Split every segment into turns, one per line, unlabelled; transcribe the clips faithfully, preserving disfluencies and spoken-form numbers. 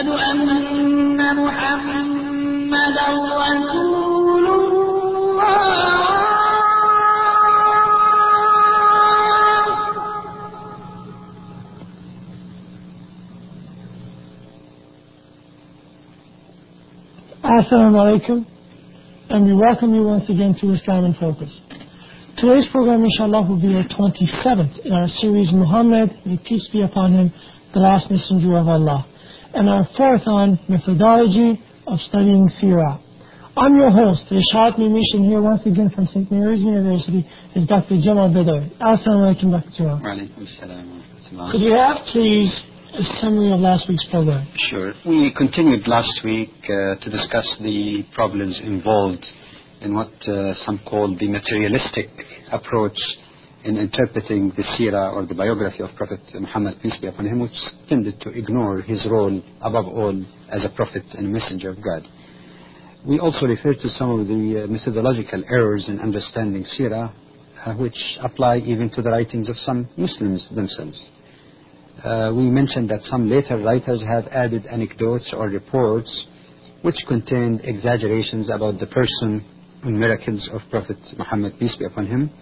أشهد أن محمدا رسول الله.
Assalamu alaikum, and we welcome you once again to Islam in Focus. Today's program, inshallah, will be our twenty-seventh in our series, Muhammad, may peace be upon him, the last messenger of Allah, and our fourth on methodology of studying Sirah. I'm your host, Rishad Mimishin, here once again from Saint Mary's University, is Doctor Jamal Badawi. Assalamu alaikum, Doctor Jamal. Could you have, please, a summary of last week's program?
Sure. We continued last week uh, to discuss the problems involved in what uh, some call the materialistic approach in interpreting the seerah or the biography of Prophet Muhammad, peace be upon him, which tended to ignore his role above all as a prophet and messenger of God. We also referred to some of the uh, methodological errors in understanding seerah, uh, which apply even to the writings of some Muslims themselves. Uh, we mentioned that some later writers have added anecdotes or reports which contained exaggerations about the person and miracles of Prophet Muhammad, peace be upon him,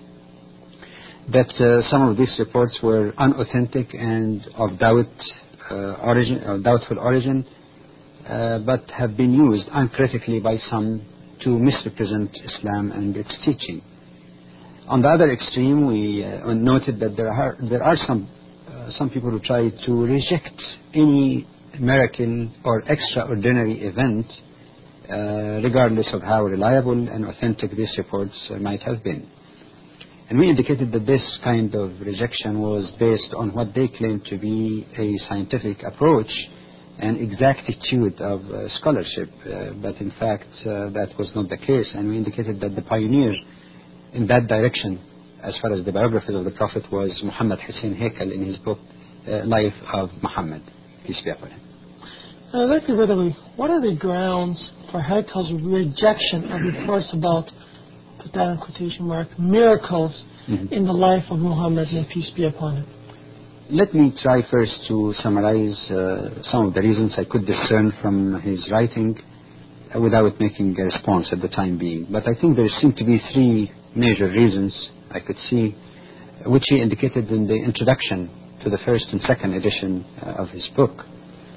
that uh, some of these reports were unauthentic and of doubt, uh, origin, or doubtful origin, uh, but have been used uncritically by some to misrepresent Islam and its teaching. On the other extreme, we uh, noted that there are, there are some Uh, some people who try to reject any miracle or extraordinary event, uh, regardless of how reliable and authentic these reports uh, might have been. And we indicated that this kind of rejection was based on what they claimed to be a scientific approach and exactitude of uh, scholarship, uh, but in fact uh, that was not the case. And we indicated that the pioneer in that direction, as far as the biography of the Prophet, was Muhammad Hussein Haykal in his book, uh, Life of Muhammad, peace be upon him.
Uh, Doctor Badawi, what are the grounds for Haykal's rejection of reports about, put that in quotation mark, miracles mm-hmm. in the life of Muhammad, may peace be upon him?
Let me try first to summarize uh, some of the reasons I could discern from his writing uh, without making a response at the time being. But I think there seem to be three major reasons I could see, which he indicated in the introduction to the first and second edition uh, of his book. Uh,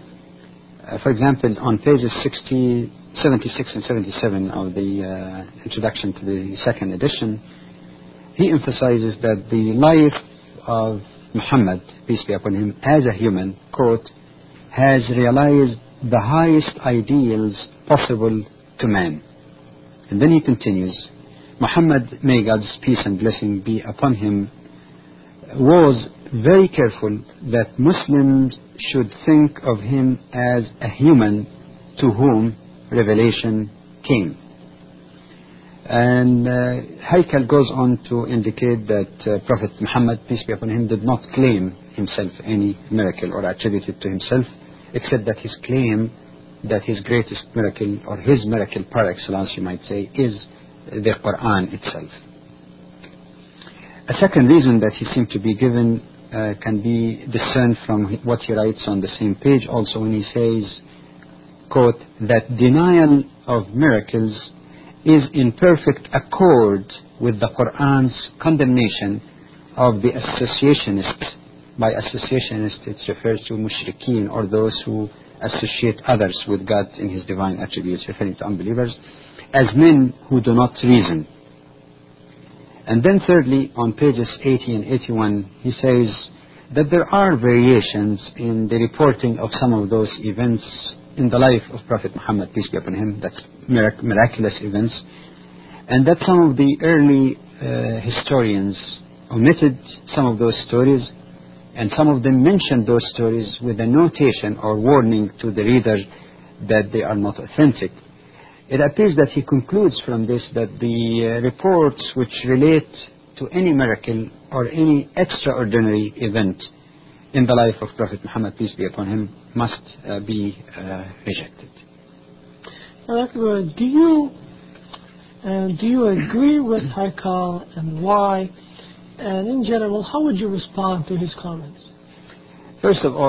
for example, on pages sixty, seventy-six and seventy-seven of the uh, introduction to the second edition, he emphasizes that the life of Muhammad, peace be upon him, as a human, quote, has realized the highest ideals possible to man. And then he continues, Muhammad, may God's peace and blessing be upon him, was very careful that Muslims should think of him as a human to whom revelation came. And uh, Haykal goes on to indicate that uh, Prophet Muhammad, peace be upon him, did not claim himself any miracle or attribute it to himself, except that his claim that his greatest miracle, or his miracle par excellence, you might say, is the Quran itself. A second reason that he seemed to be given uh, can be discerned from what he writes on the same page also, when he says, quote, that denial of miracles is in perfect accord with the Quran's condemnation of the associationists. By associationists it refers to mushrikeen, or those who associate others with God in his divine attributes, referring to unbelievers, as men who do not reason. And then thirdly, on pages eighty and eighty-one, he says that there are variations in the reporting of some of those events in the life of Prophet Muhammad, peace be upon him, that's mirac- miraculous events, and that some of the early uh, historians omitted some of those stories, and some of them mentioned those stories with a notation or warning to the reader that they are not authentic. It appears that he concludes from this that the uh, reports which relate to any miracle or any extraordinary event in the life of Prophet Muhammad, peace be upon him, must uh, be uh, rejected.
Now, do you uh, do you agree with Haykal, and why? And in general, how would you respond to his comments?
First of all,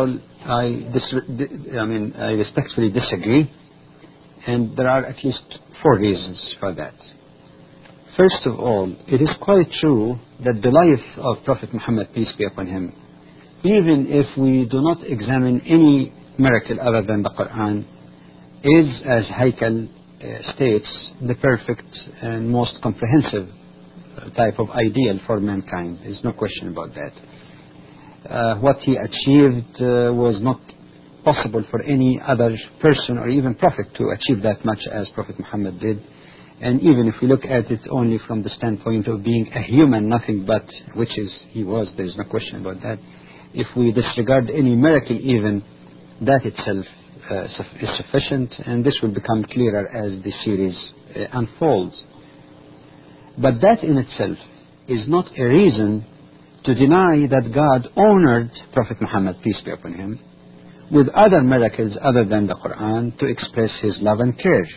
I, dis- I mean, I respectfully disagree, and there are at least four reasons for that. First of all, it is quite true that the life of Prophet Muhammad, peace be upon him, even if we do not examine any miracle other than the Quran, is, as Haykal uh, states, the perfect and most comprehensive type of ideal for mankind. There's no question about that. Uh, what he achieved uh, was not possible for any other person or even prophet to achieve that much as Prophet Muhammad did. And even if we look at it only from the standpoint of being a human, nothing but, which is he was, there's no question about that. If we disregard any miracle even, that itself uh, is sufficient, and this will become clearer as the series uh, unfolds. But that in itself is not a reason to deny that God honored Prophet Muhammad, peace be upon him, with other miracles other than the Quran to express his love and care.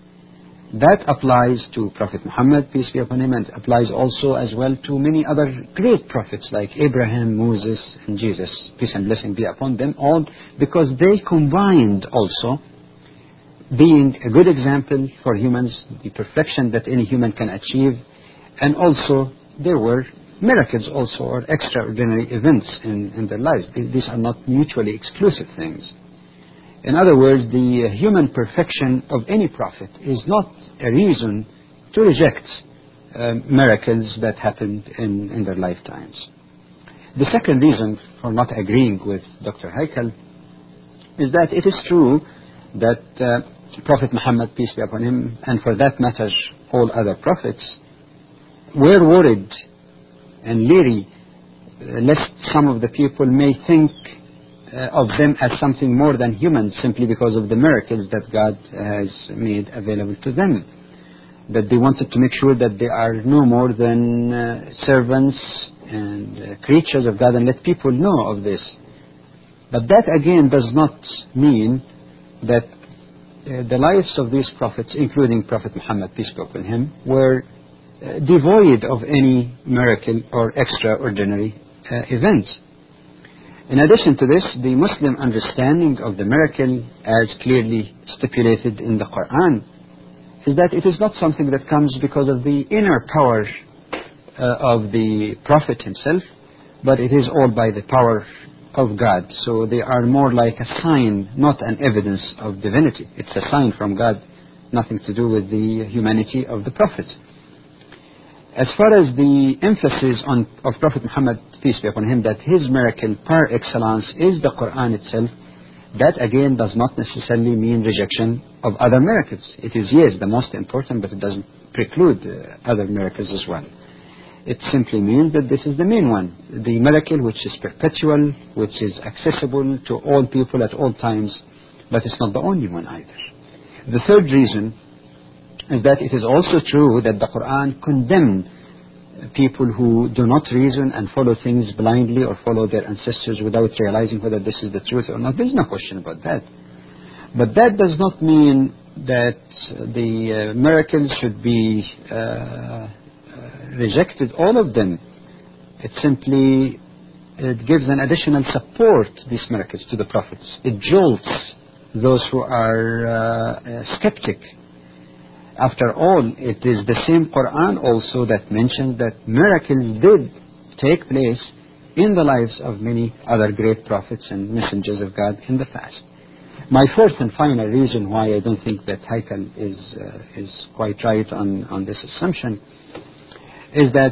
That applies to Prophet Muhammad, peace be upon him, and applies also as well to many other great prophets like Abraham, Moses, and Jesus, peace and blessing be upon them all, because they combined also being a good example for humans, the perfection that any human can achieve, and also there were miracles also, or extraordinary events in, in their lives. These are not mutually exclusive things. In other words, the human perfection of any prophet is not a reason to reject uh, miracles that happened in, in their lifetimes. The second reason for not agreeing with Doctor Haykal is that it is true that uh, Prophet Muhammad, peace be upon him, and for that matter all other prophets, were worried and leery uh, lest some of the people may think Uh, of them as something more than human simply because of the miracles that God has made available to them. That they wanted to make sure that they are no more than uh, servants and uh, creatures of God, and let people know of this. But that again does not mean that uh, the lives of these prophets, including Prophet Muhammad, peace be upon him, were uh, devoid of any miracle or extraordinary uh, events. In addition to this, the Muslim understanding of the miracle, as clearly stipulated in the Quran, is that it is not something that comes because of the inner power uh, of the Prophet himself, but it is all by the power of God. So they are more like a sign, not an evidence of divinity. It's a sign from God, nothing to do with the humanity of the Prophet. As far as the emphasis on, of Prophet Muhammad, peace be upon him, that his miracle par excellence is the Quran itself, that again does not necessarily mean rejection of other miracles. It is, yes, the most important, but it doesn't preclude uh, other miracles as well. It simply means that this is the main one, the miracle which is perpetual, which is accessible to all people at all times, but it's not the only one either. The third reason is that it is also true that the Quran condemned people who do not reason and follow things blindly or follow their ancestors without realizing whether this is the truth or not. There's no question about that. But that does not mean that the uh, miracles should be uh, uh, rejected, all of them. It simply it gives an additional support, these miracles, to the prophets. It jolts those who are uh, uh, skeptic. After all, it is the same Quran also that mentions that miracles did take place in the lives of many other great prophets and messengers of God in the past. My fourth and final reason why I don't think that Haykal is uh, is quite right on, on this assumption is that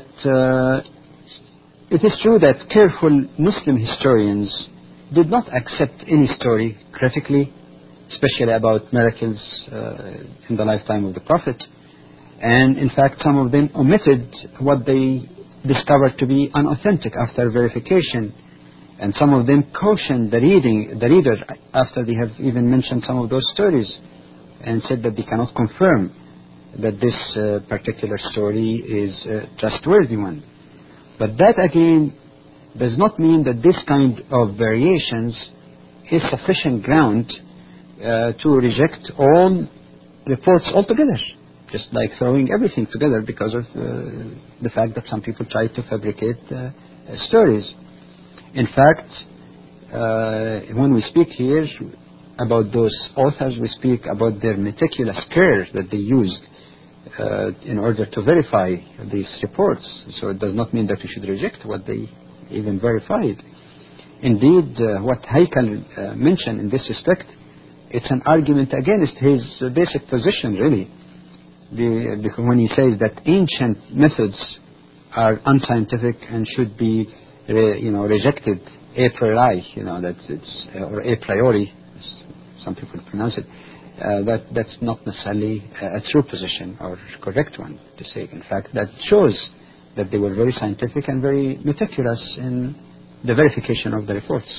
uh, it is true that careful Muslim historians did not accept any story critically, especially about miracles uh, in the lifetime of the Prophet. And in fact, some of them omitted what they discovered to be unauthentic after verification. And some of them cautioned the reading, the reader after they have even mentioned some of those stories and said that they cannot confirm that this uh, particular story is a trustworthy one. But that again does not mean that this kind of variations is sufficient ground Uh, to reject all reports altogether, just like throwing everything together because of uh, the fact that some people try to fabricate uh, uh, stories. In fact, uh, when we speak here about those authors, we speak about their meticulous care that they used uh, in order to verify these reports. So it does not mean that we should reject what they even verified. Indeed, uh, what Haykal uh, mentioned in this respect, it's an argument against his uh, basic position, really. The, because when he says that ancient methods are unscientific and should be, re, you know, rejected a priori, you know, that it's uh, or a priori, some people pronounce it. Uh, that that's not necessarily a, a true position or correct one to say. In fact, that shows that they were very scientific and very meticulous in the verification of the reports.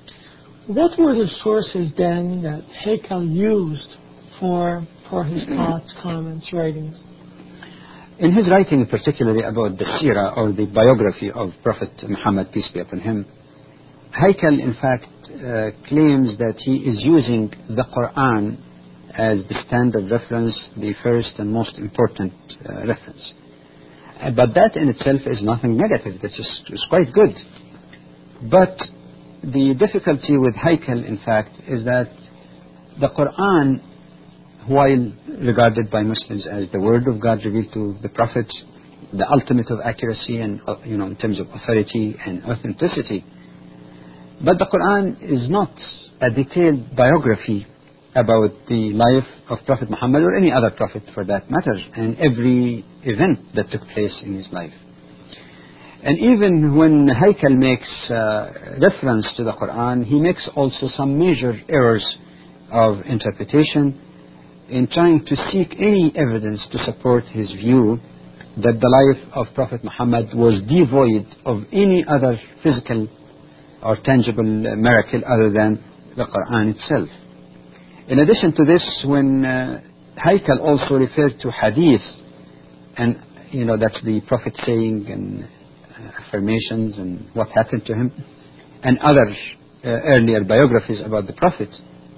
What were the sources then that Haykal used for for his thoughts, comments, writings?
In his writing, particularly about the seerah or the biography of Prophet Muhammad, peace be upon him, Haykal, in fact, uh, claims that he is using the Quran as the standard reference, the first and most important uh, reference. Uh, but that in itself is nothing negative. That is, is quite good. But the difficulty with Haykal, in fact, is that the Quran, while regarded by Muslims as the word of God revealed to the Prophet, the ultimate of accuracy and, uh, you know, in terms of authority and authenticity, but the Quran is not a detailed biography about the life of Prophet Muhammad or any other prophet for that matter, and every event that took place in his life. And even when Haykal makes uh, reference to the Quran, he makes also some major errors of interpretation in trying to seek any evidence to support his view that the life of Prophet Muhammad was devoid of any other physical or tangible miracle other than the Quran itself. In addition to this, when uh, Haykal also referred to hadith, and you know that's the Prophet saying and uh, affirmations and what happened to him, and other uh, earlier biographies about the Prophet,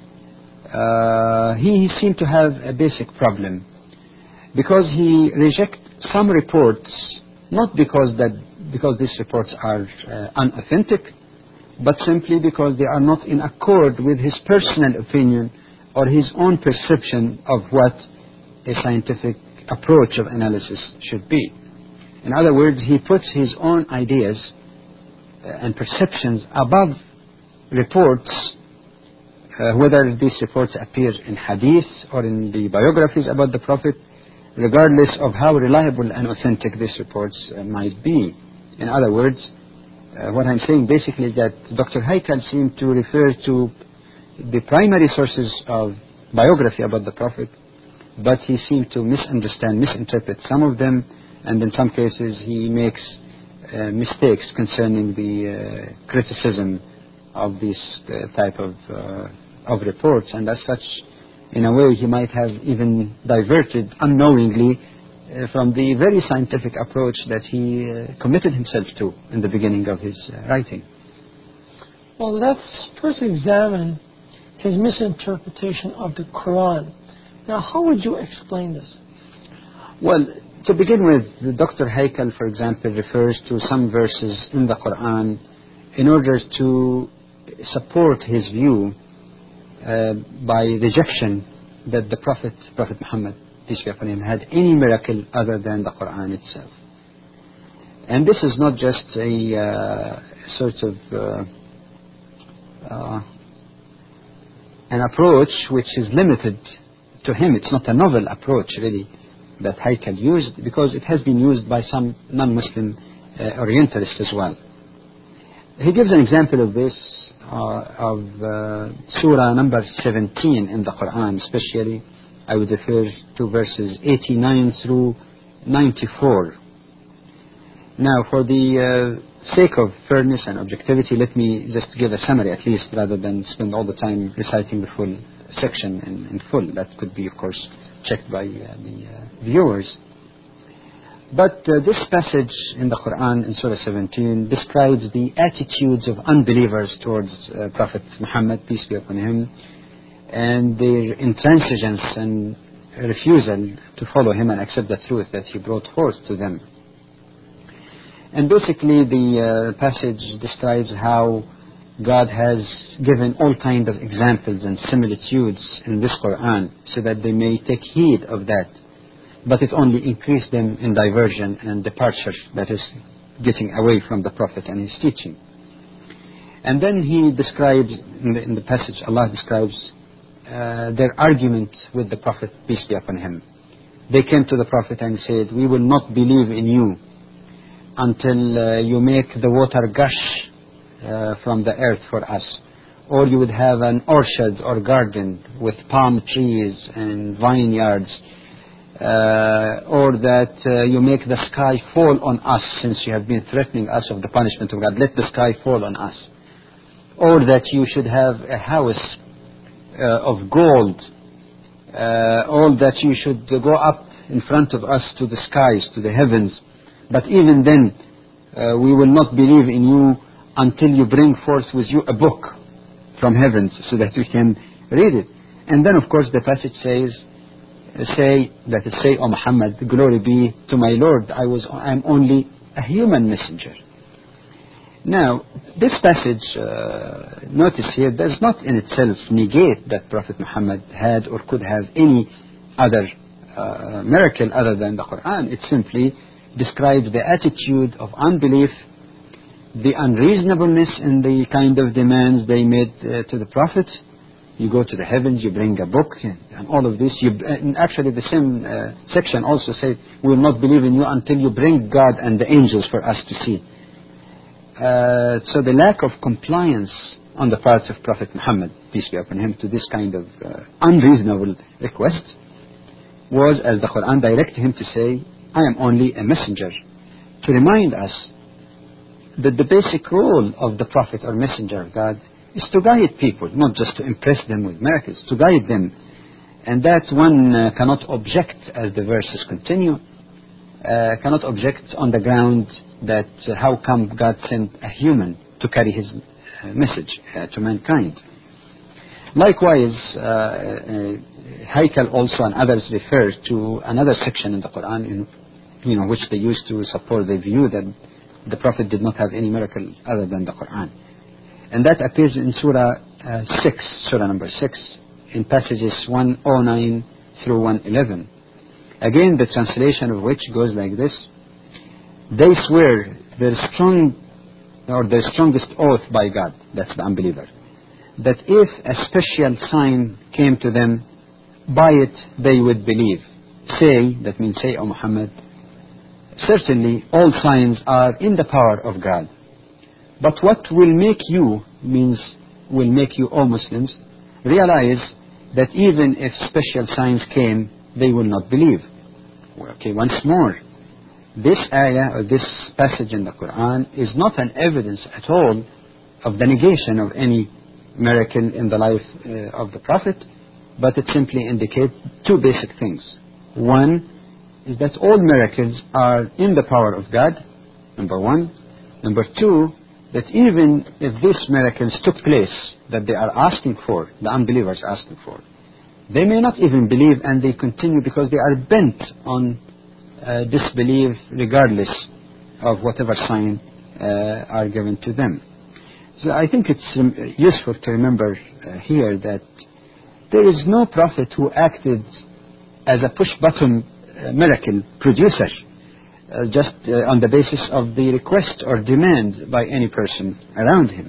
uh, he seemed to have a basic problem, because he rejects some reports, not because that because these reports are uh, unauthentic, but simply because they are not in accord with his personal opinion or his own perception of what a scientific approach of analysis should be. In other words, he puts his own ideas and perceptions above reports, uh, whether these reports appear in hadith or in the biographies about the Prophet, regardless of how reliable and authentic these reports uh, might be. In other words, Uh, what I'm saying basically is that Doctor Haykal seemed to refer to the primary sources of biography about the Prophet, but he seemed to misunderstand, misinterpret some of them, and in some cases he makes uh, mistakes concerning the uh, criticism of this uh, type of, uh, of reports, and as such, in a way, he might have even diverted unknowingly Uh, from the very scientific approach that he uh, committed himself to in the beginning of his uh, writing.
Well, let's first examine his misinterpretation of the Quran. Now, how would you explain this?
Well, to begin with, Doctor Haykal, for example, refers to some verses in the Quran in order to support his view uh, by rejection that the Prophet, Prophet Muhammad, peace be upon him, had any miracle other than the Quran itself. And this is not just a uh, sort of uh, uh, an approach which is limited to him. It's not a novel approach, really, that Haykal used, because it has been used by some non-Muslim uh, Orientalists as well. He gives an example of this uh, of uh, Surah number seventeen in the Quran, especially. I would refer to verses eighty-nine through ninety-four. Now, for the uh, sake of fairness and objectivity, let me just give a summary at least, rather than spend all the time reciting the full section in, in full. That could be, of course, checked by uh, the uh, viewers. But uh, this passage in the Quran, in Surah seventeen, describes the attitudes of unbelievers towards uh, Prophet Muhammad, peace be upon him, and their intransigence and refusal to follow him and accept the truth that he brought forth to them. And basically the uh, passage describes how God has given all kinds of examples and similitudes in this Quran so that they may take heed of that. But it only increased them in diversion and departure, that is, getting away from the Prophet and his teaching. And then he describes, in the, in the passage, Allah describes uh, their argument with the Prophet, peace be upon him. They came to the Prophet and said, we will not believe in you until uh, you make the water gush uh, from the earth for us. Or you would have an orchard or garden with palm trees and vineyards. Uh, or that uh, you make the sky fall on us, since you have been threatening us of the punishment of God. Let the sky fall on us. Or that you should have a house uh, of gold. Uh, or that you should go up in front of us to the skies, to the heavens. But even then, uh, we will not believe in you until you bring forth with you a book from heavens so that we can read it. And then, of course, the passage says, say that it say, O Muhammad, glory be to my Lord, I was I am only a human messenger. Now, this passage, uh, notice here, does not in itself negate that Prophet Muhammad had or could have any other uh, miracle other than the Quran. It simply describes the attitude of unbelief, the unreasonableness in the kind of demands they made uh, to the Prophet. You go to the heavens, you bring a book, and all of this. You, and actually, the same uh, section also said, we will not believe in you until you bring God and the angels for us to see. Uh, so the lack of compliance on the part of Prophet Muhammad, peace be upon him, to this kind of uh, unreasonable request was, as the Quran directed him to say, I am only a messenger, to remind us that the basic role of the Prophet or messenger of God is to guide people, not just to impress them with miracles, to guide them. And that one uh, cannot object, as the verses continue, uh, cannot object on the ground that uh, how come God sent a human to carry his uh, message uh, to mankind. Likewise, uh, uh, Haykal also and others refer to another section in the Quran in you know, which they used to support the view that the Prophet did not have any miracle other than the Quran. And that appears in Surah uh, six, Surah number six, in passages one oh nine through one eleven. Again, the translation of which goes like this: they swear their strong, or their strongest oath by God, that's the unbeliever, that if a special sign came to them, by it they would believe. Say, that means say, O Muhammad, certainly all signs are in the power of God. But what will make you, means will make you, O Muslims, realize that even if special signs came, they will not believe. Okay, once more, this ayah or this passage in the Quran is not an evidence at all of the negation of any miracle in the life uh, of the Prophet, but it simply indicates two basic things. One is that all miracles are in the power of God, number one. Number two, that even if these miracles took place that they are asking for, the unbelievers are asking for, they may not even believe, and they continue because they are bent on uh, disbelief regardless of whatever sign uh, are given to them. So I think it's um, useful to remember uh, here that there is no prophet who acted as a push-button uh, miracle producer, Uh, just uh, on the basis of the request or demand by any person around him.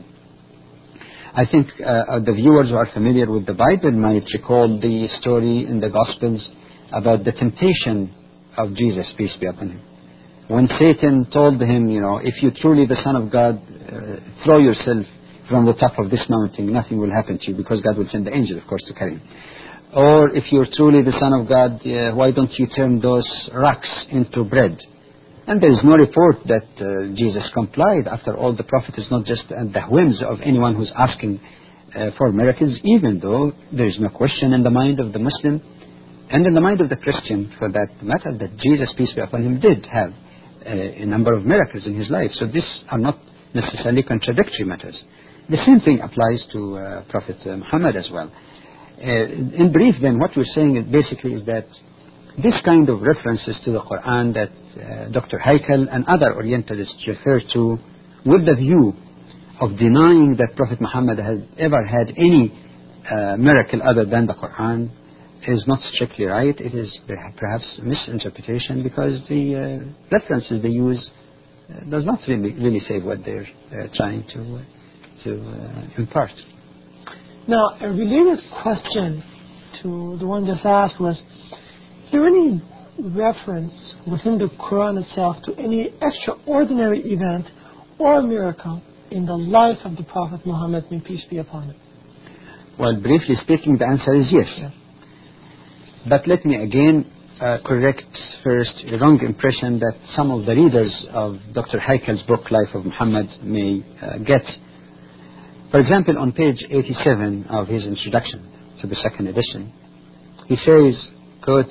I think uh, the viewers who are familiar with the Bible might recall the story in the Gospels about the temptation of Jesus, peace be upon him. When Satan told him, you know, if you're truly the Son of God, uh, throw yourself from the top of this mountain, nothing will happen to you, because God will send the angel, of course, to carry him. Or if you're truly the Son of God, uh, why don't you turn those rocks into bread? And there is no report that uh, Jesus complied. After all, the Prophet is not just at the whims of anyone who's asking uh, for miracles, even though there is no question in the mind of the Muslim and in the mind of the Christian, for that matter, that Jesus, peace be upon him, did have uh, a number of miracles in his life. So these are not necessarily contradictory matters. The same thing applies to uh, Prophet uh, Muhammad as well. Uh, in brief, then, what we're saying is basically is that this kind of references to the Quran that uh, Doctor Haykal and other Orientalists refer to with the view of denying that Prophet Muhammad has ever had any uh, miracle other than the Quran is not strictly right. It is perhaps a misinterpretation because the uh, references they use uh, does not really, really say what they're uh, trying to, uh, to uh, impart.
Now, a related question to the one just asked was, is there any reference within the Quran itself to any extraordinary event or miracle in the life of the Prophet Muhammad, may peace be upon him?
Well, briefly speaking, the answer is yes.
yes.
But let me again uh, correct first a wrong impression that some of the readers of Doctor Heikel's book, Life of Muhammad, may uh, get. For example, on page eighty-seven of his introduction to the second edition, he says, quote,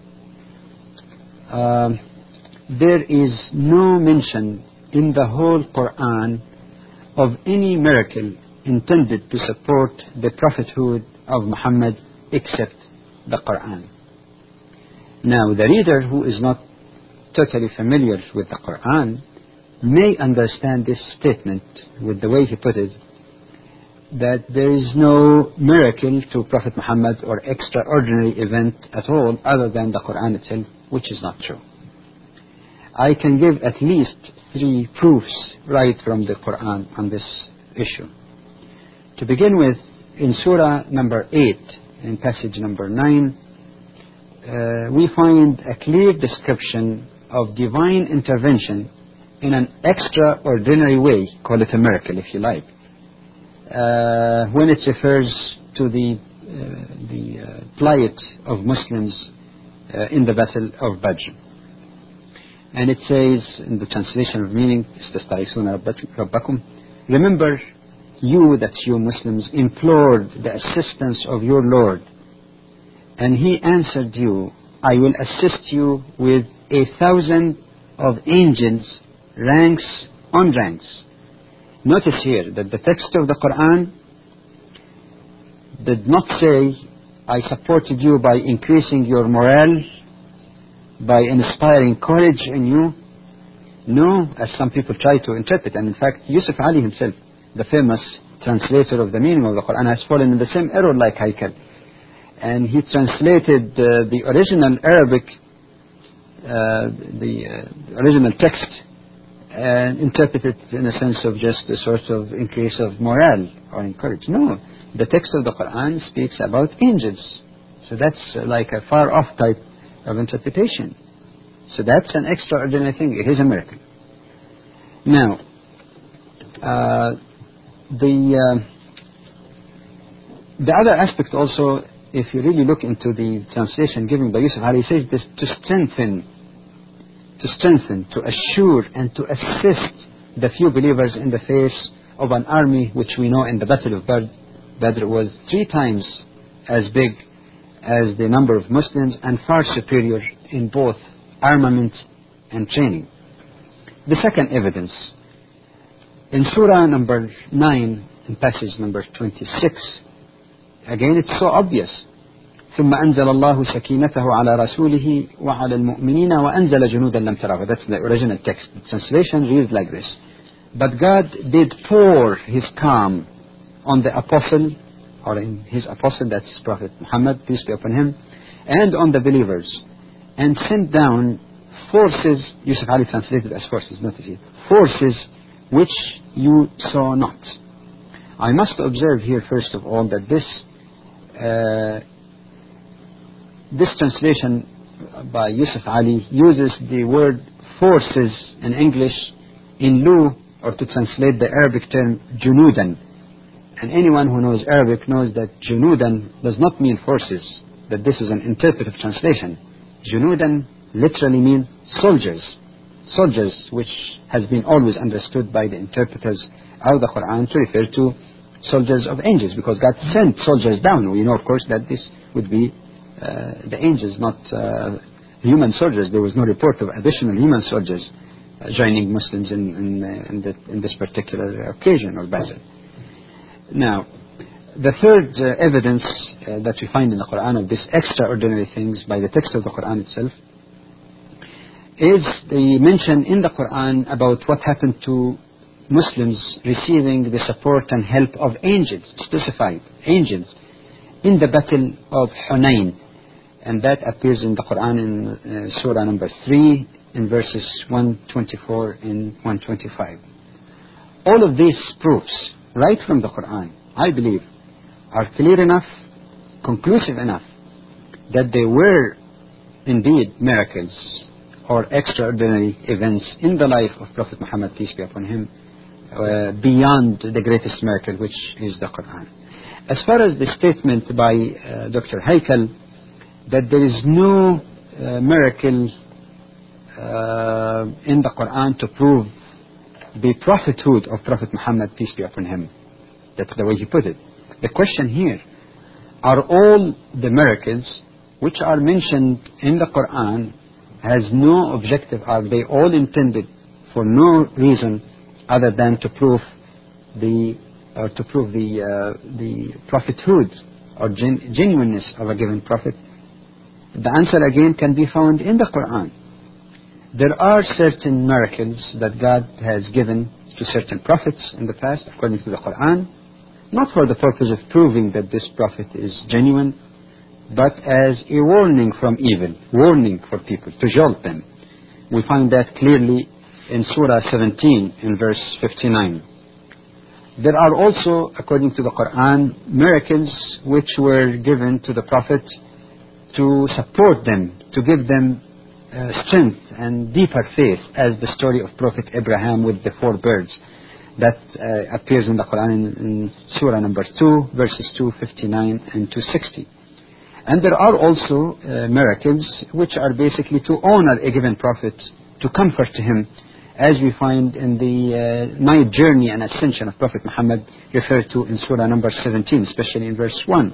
um, there is no mention in the whole Quran of any miracle intended to support the prophethood of Muhammad except the Quran. Now, the reader who is not totally familiar with the Quran may understand this statement with the way he put it, that there is no miracle to Prophet Muhammad or extraordinary event at all other than the Quran itself, which is not true. I can give at least three proofs right from the Quran on this issue. To begin with, in Surah number eight, in passage number nine, uh, we find a clear description of divine intervention in an extraordinary way, call it a miracle if you like, uh, when it refers to the, uh, the uh, plight of Muslims uh, in the Battle of Badr. And it says, in the translation of meaning, remember you that you Muslims implored the assistance of your Lord, and he answered you, I will assist you with a thousand of angels, ranks on ranks. Notice here that the text of the Quran did not say, I supported you by increasing your morale, by inspiring courage in you. No, as some people try to interpret. And in fact, Yusuf Ali himself, the famous translator of the meaning of the Quran, has fallen in the same error like Heikel. And he translated uh, the original Arabic, uh, the uh, original text, and interpreted it in a sense of just a sort of increase of morale or encourage. No, the text of the Quran speaks about angels. So that's uh, like a far off type of interpretation. So that's an extraordinary thing. It is a miracle. Now, uh, the uh, the other aspect also, if you really look into the translation given by Yusuf Ali, he says this to strengthen, to strengthen, to assure, and to assist the few believers in the face of an army which we know in the Battle of Badr, Badr was three times as big as the number of Muslims and far superior in both armament and training. The second evidence, in Surah number nine, in passage number twenty-six, again it's so obvious. ثم أنزل الله سكينته على رسوله وعلى المؤمنين وأنزل جنودا لم تروها. That's the original text. The translation reads like this. But God did pour His calm on the apostle, or in His apostle, that's Prophet Muhammad, peace be upon him, and on the believers, and sent down forces, Yusuf Ali translated as forces, not as forces which you saw not. I must observe here first of all that this uh, this translation by Yusuf Ali uses the word forces in English in lieu, or to translate the Arabic term junudan. And anyone who knows Arabic knows that junudan does not mean forces, that this is an interpretive translation. Junudan literally means soldiers. Soldiers, which has been always understood by the interpreters of the Quran to refer to soldiers of angels, because God sent soldiers down. We know, of course, that this would be uh, the angels, not uh, human soldiers. There was no report of additional human soldiers uh, joining Muslims in, in, uh, in, the, in this particular occasion or battle. Now, the third uh, evidence uh, that we find in the Quran of these extraordinary things by the text of the Quran itself is the mention in the Quran about what happened to Muslims receiving the support and help of angels, specified angels, in the battle of Hunayn. And that appears in the Quran in uh, Surah number three, in verses one twenty-four and one twenty-five. All of these proofs, right from the Quran, I believe, are clear enough, conclusive enough, that there were indeed miracles or extraordinary events in the life of Prophet Muhammad, peace be upon him, uh, beyond the greatest miracle, which is the Quran. As far as the statement by uh, Doctor Haykal that there is no uh, miracle uh, in the Quran to prove the prophethood of Prophet Muhammad, peace be upon him, that's the way he put it. The question here, are all the miracles which are mentioned in the Quran has no objective, are they all intended for no reason other than to prove the or to prove the uh, the prophethood or gen- genuineness of a given prophet? The answer again can be found in the Quran. There are certain miracles that God has given to certain prophets in the past, according to the Quran, not for the purpose of proving that this prophet is genuine, but as a warning from evil, warning for people, to jolt them. We find that clearly in Surah seventeen, in verse fifty-nine. There are also, according to the Quran, miracles which were given to the Prophet to support them, to give them uh, strength and deeper faith, as the story of Prophet Abraham with the four birds that uh, appears in the Quran in, in Surah number two, verses two fifty-nine and two sixty. And there are also uh, miracles which are basically to honor a given prophet, to comfort him, as we find in the uh, night journey and ascension of Prophet Muhammad, referred to in Surah number seventeen, especially in verse one.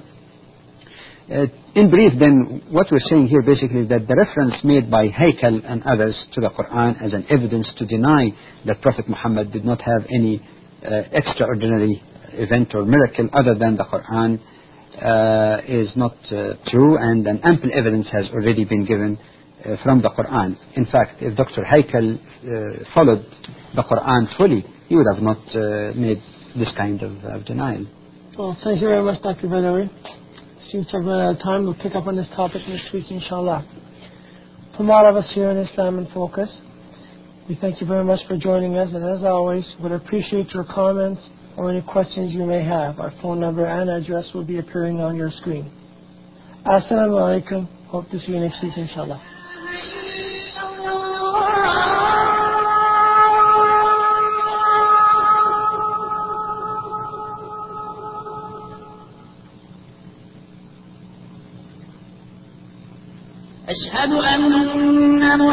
Uh, in brief then, what we're saying here basically is that the reference made by Haykal and others to the Quran as an evidence to deny that Prophet Muhammad did not have any uh, extraordinary event or miracle other than the Quran uh, is not uh, true, and an ample evidence has already been given uh, from the Quran. In fact, if Doctor Haykal uh, followed the Quran fully, he would have not uh, made this kind of uh, denial.
Well, thank you very much, Doctor Badawi. Seems to have run out of time. We'll pick up on this topic next week, inshallah. From all of us here in Islam in Focus, we thank you very much for joining us, and as always, would appreciate your comments or any questions you may have. Our phone number and address will be appearing on your screen. Assalamu alaikum. Hope to see you next week, inshallah.
أشهد أن